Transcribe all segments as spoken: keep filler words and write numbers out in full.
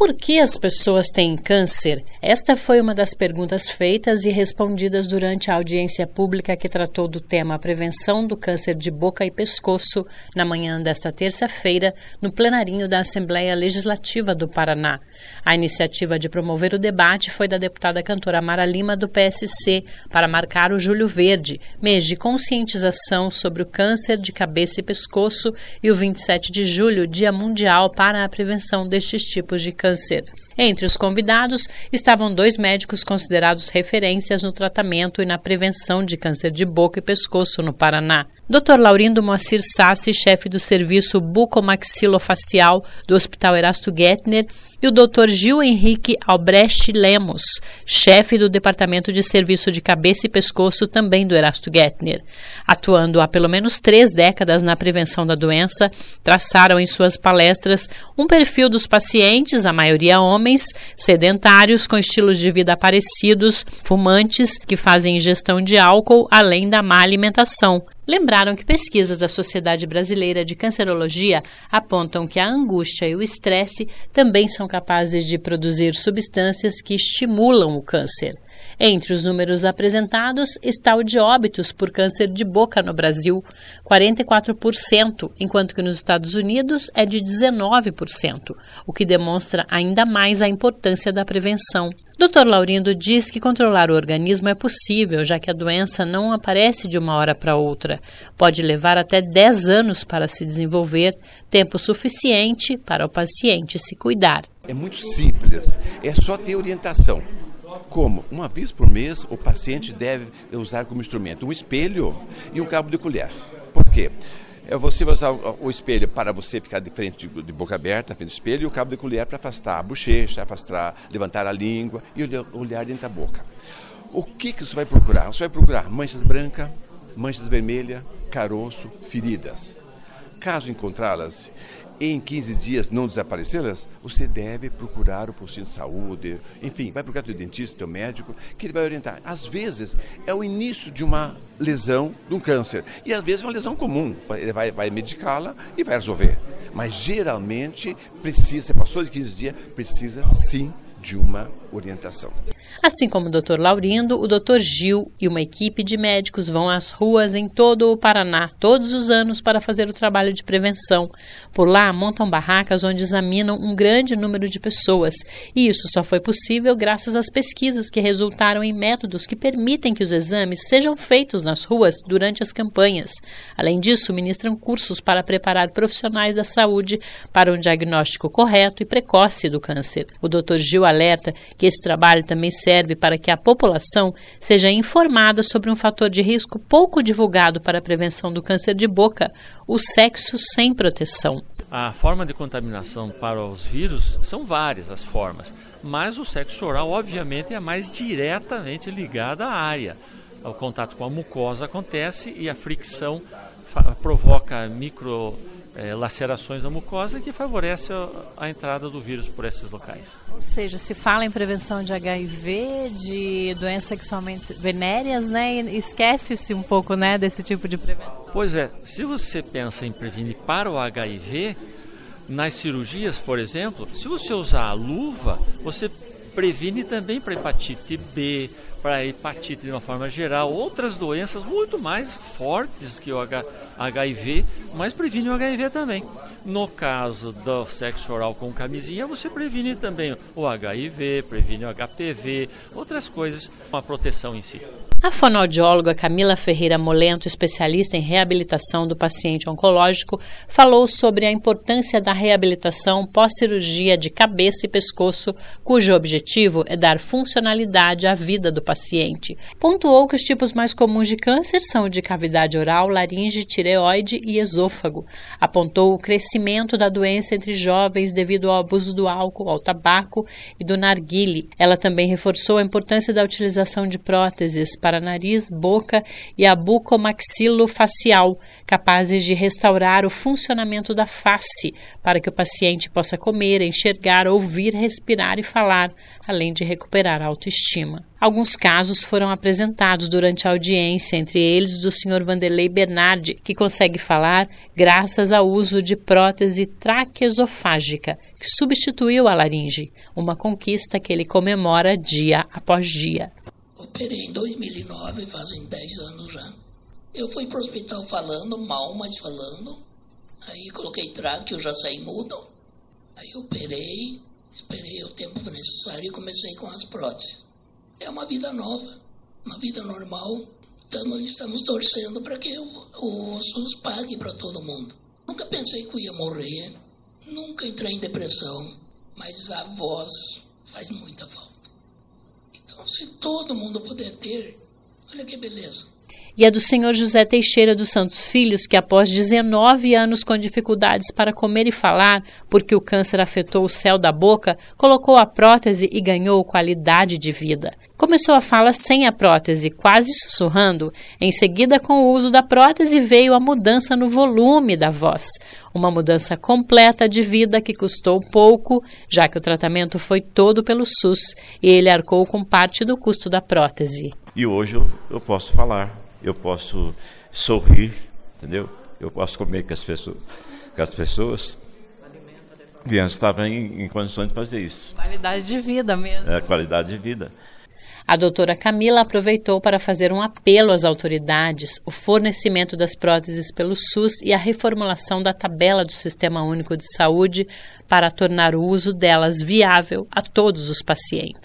Por que as pessoas têm câncer? Esta foi uma das perguntas feitas e respondidas durante a audiência pública que tratou do tema Prevenção do Câncer de Boca e Pescoço na manhã desta terça-feira, no plenarinho da Assembleia Legislativa do Paraná. A iniciativa de promover o debate foi da deputada cantora Mara Lima, do P S C, para marcar o Julho Verde, mês de conscientização sobre o câncer de cabeça e pescoço, e o vinte e sete de julho, Dia Mundial para a Prevenção destes tipos de câncer. Entre os convidados estavam dois médicos considerados referências no tratamento e na prevenção de câncer de boca e pescoço no Paraná. doutor Laurindo Moacir Sassi, chefe do serviço bucomaxilofacial do Hospital Erasto Gettner, e o doutor Gil Henrique Albrecht Lemos, chefe do Departamento de Serviço de Cabeça e Pescoço também do Erasto Gettner. Atuando há pelo menos três décadas na prevenção da doença, traçaram em suas palestras um perfil dos pacientes, a maioria homens, sedentários, com estilos de vida parecidos, fumantes, que fazem ingestão de álcool, além da má alimentação. Lembraram que pesquisas da Sociedade Brasileira de Cancerologia apontam que a angústia e o estresse também são capazes de produzir substâncias que estimulam o câncer. Entre os números apresentados está o de óbitos por câncer de boca no Brasil, quarenta e quatro por cento, enquanto que nos Estados Unidos é de dezenove por cento, o que demonstra ainda mais a importância da prevenção. doutor Laurindo diz que controlar o organismo é possível, já que a doença não aparece de uma hora para outra. Pode levar até dez anos para se desenvolver, tempo suficiente para o paciente se cuidar. É muito simples, é só ter orientação. Como? Uma vez por mês, o paciente deve usar como instrumento um espelho e um cabo de colher. Por quê? Você vai usar o espelho para você ficar de frente, de boca aberta, na frente do espelho, e o cabo de colher para afastar a bochecha, afastar, levantar a língua e olhar dentro da boca. O que, que você vai procurar? Você vai procurar manchas brancas, manchas vermelhas, caroço, feridas. Caso encontrá-las, em quinze dias não desaparecê-las, você deve procurar o postinho de saúde, enfim, vai procurar o teu dentista, o teu médico, que ele vai orientar. Às vezes é o início de uma lesão, de um câncer, e às vezes é uma lesão comum, ele vai, vai medicá-la e vai resolver. Mas geralmente precisa, passou de quinze dias, precisa sim de uma orientação. Assim como o doutor Laurindo, o doutor Gil e uma equipe de médicos vão às ruas em todo o Paraná todos os anos para fazer o trabalho de prevenção. Por lá, montam barracas onde examinam um grande número de pessoas. E isso só foi possível graças às pesquisas que resultaram em métodos que permitem que os exames sejam feitos nas ruas durante as campanhas. Além disso, ministram cursos para preparar profissionais da saúde para um diagnóstico correto e precoce do câncer. O doutor Gil alerta que esse trabalho também serve para que a população seja informada sobre um fator de risco pouco divulgado para a prevenção do câncer de boca, o sexo sem proteção. A forma de contaminação para os vírus são várias as formas, mas o sexo oral obviamente é a mais diretamente ligada à área. O contato com a mucosa acontece e a fricção provoca micro É, lacerações da mucosa que favorece a, a entrada do vírus por esses locais. Ou seja, se fala em prevenção de H I V, de doenças sexualmente venéreas, né, e esquece-se um pouco, né, desse tipo de prevenção. Pois é, se você pensa em prevenir para o H I V, nas cirurgias, por exemplo, se você usar a luva, você previne também para hepatite B, para hepatite de uma forma geral, outras doenças muito mais fortes que o H I V, mas previne o H I V também. No caso do sexo oral com camisinha, você previne também o H I V, previne o H P V, outras coisas, uma proteção em si. A fonoaudióloga Camila Ferreira Molento, especialista em reabilitação do paciente oncológico, falou sobre a importância da reabilitação pós-cirurgia de cabeça e pescoço, cujo objetivo é dar funcionalidade à vida do paciente. Pontuou que os tipos mais comuns de câncer são o de cavidade oral, laringe, tireoide e esôfago. Apontou o crescimento da doença entre jovens devido ao abuso do álcool, ao tabaco e do narguile. Ela também reforçou a importância da utilização de próteses para nariz, boca e a bucomaxilofacial, capazes de restaurar o funcionamento da face para que o paciente possa comer, enxergar, ouvir, respirar e falar, além de recuperar a autoestima. Alguns casos foram apresentados durante a audiência, entre eles do senhor Vanderlei Bernardi, que consegue falar graças ao uso de prótese traqueosofágica, que substituiu a laringe, uma conquista que ele comemora dia após dia. Operei em dois mil e nove, fazem dez anos já. Eu fui para o hospital falando, mal, mas falando. Aí coloquei traque, eu já saí mudo. Aí operei, esperei o tempo necessário e comecei com as próteses. É uma vida nova, uma vida normal. Estamos, estamos torcendo para que o, o SUS pague para todo mundo. Nunca pensei que eu ia morrer, nunca entrei em depressão, mas a voz faz muita falta. Então, se todo mundo puder ter, olha que beleza. E a do senhor José Teixeira dos Santos Filhos, que após dezenove anos com dificuldades para comer e falar, porque o câncer afetou o céu da boca, colocou a prótese e ganhou qualidade de vida. Começou a fala sem a prótese, quase sussurrando. Em seguida, com o uso da prótese, veio a mudança no volume da voz. Uma mudança completa de vida que custou pouco, já que o tratamento foi todo pelo SUS, e ele arcou com parte do custo da prótese. E hoje eu, eu posso falar. Eu posso sorrir, entendeu? Eu posso comer com as pessoas. Com as pessoas. E antes estava em, em condições de fazer isso. Qualidade de vida mesmo. É, qualidade de vida. A doutora Camila aproveitou para fazer um apelo às autoridades, o fornecimento das próteses pelo SUS e a reformulação da tabela do Sistema Único de Saúde para tornar o uso delas viável a todos os pacientes.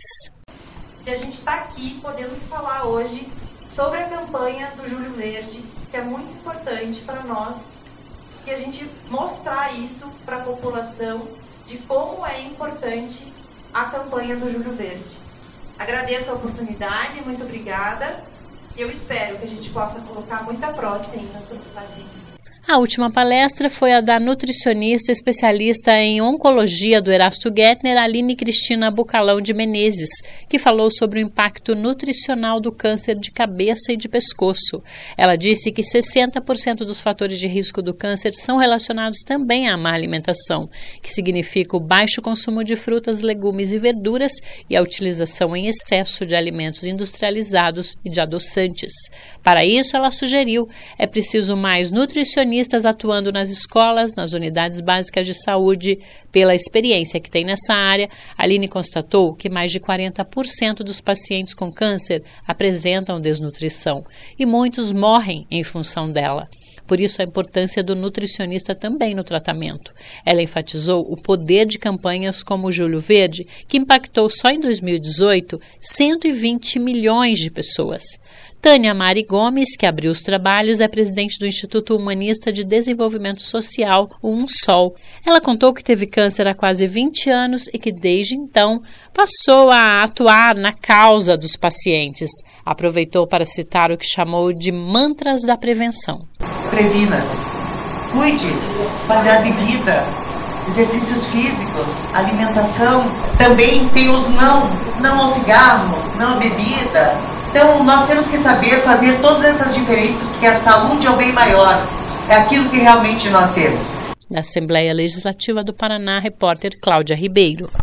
E a gente está aqui podendo falar hoje sobre a campanha do Julho Verde, que é muito importante para nós, e a gente mostrar isso para a população de como é importante a campanha do Julho Verde. Agradeço a oportunidade, muito obrigada, e eu espero que a gente possa colocar muita prótese ainda para os pacientes. A última palestra foi a da nutricionista especialista em oncologia do Erasto Gettner, Aline Cristina Bucalão de Menezes, que falou sobre o impacto nutricional do câncer de cabeça e de pescoço. Ela disse que sessenta por cento dos fatores de risco do câncer são relacionados também à má alimentação, que significa o baixo consumo de frutas, legumes e verduras e a utilização em excesso de alimentos industrializados e de adoçantes. Para isso, ela sugeriu, é preciso mais nutricionistas atuando nas escolas, nas unidades básicas de saúde. Pela experiência que tem nessa área, Aline constatou que mais de quarenta por cento dos pacientes com câncer apresentam desnutrição e muitos morrem em função dela. Por isso, a importância do nutricionista também no tratamento. Ela enfatizou o poder de campanhas como o Julho Verde, que impactou só em dois mil e dezoito cento e vinte milhões de pessoas. Tânia Mari Gomes, que abriu os trabalhos, é presidente do Instituto Humanista de Desenvolvimento Social, o UNSOL. Ela contou que teve câncer há quase vinte anos e que, desde então, passou a atuar na causa dos pacientes. Aproveitou para citar o que chamou de mantras da prevenção. Previna-se, cuide, qualidade de vida, exercícios físicos, alimentação. Também tem os não, não ao cigarro, não à bebida. Então, nós temos que saber fazer todas essas diferenças, porque a saúde é o bem maior, é aquilo que realmente nós temos. Da Assembleia Legislativa do Paraná, repórter Cláudia Ribeiro.